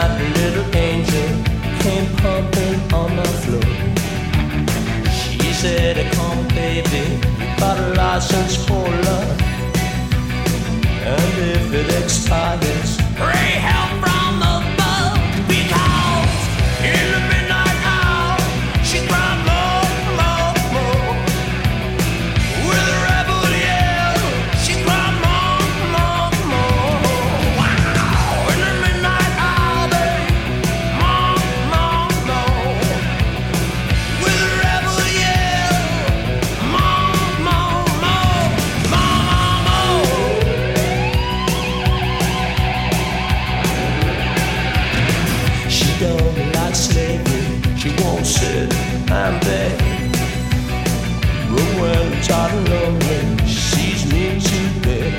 night, a little angel came pumping on the floor. She said, come baby, you got a license for love, and if it expires, pray help from above. Because in the midnight hour, she cried more, more, more. With a rebel yell, she cried more, more, more. Wow! In the midnight hour, babe, more, more, more. With a rebel yell, more, more, more, more, more. She don't like slavery, she won't sit and beg. But when tired and lonely, she sees me to bed.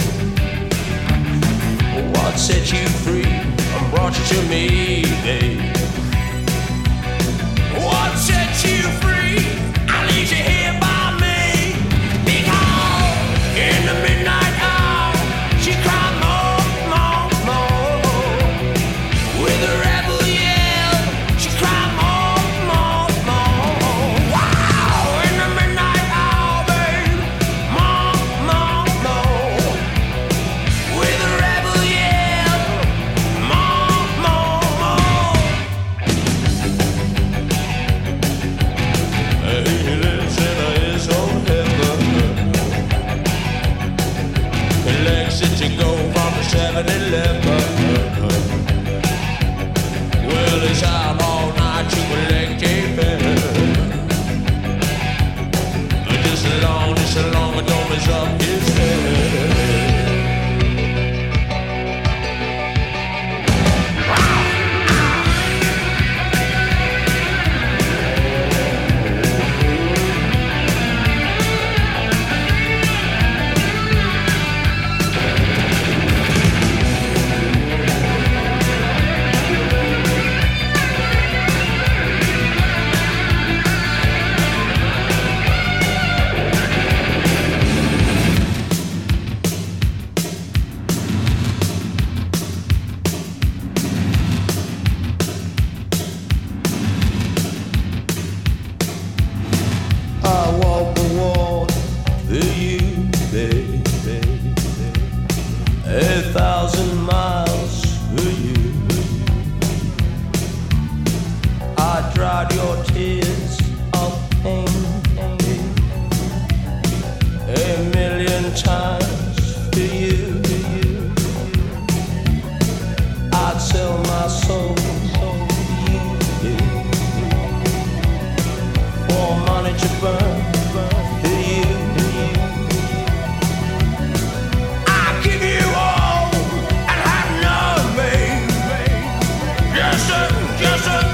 What set you free and brought you to me, babe? What set you free? I leave you here by me. Because in the midnight hour, she cried more, more, more. With a rebel yell, she cried more, more, more. Wow! In the midnight hour, babe, more, more, more. With a rebel yell, more, more, more. He lives in his own heaven. He likes it to go from the 7-Eleven. Well, he's out all night to collect a fare. Just as long as don't mess up his head. I walk the wall for you, baby. 1,000 miles for you. I dried your tears of pain 1,000,000 times for you. I'd sell my soul for you. For money to burn for you. I give you all and have none, babe. Just a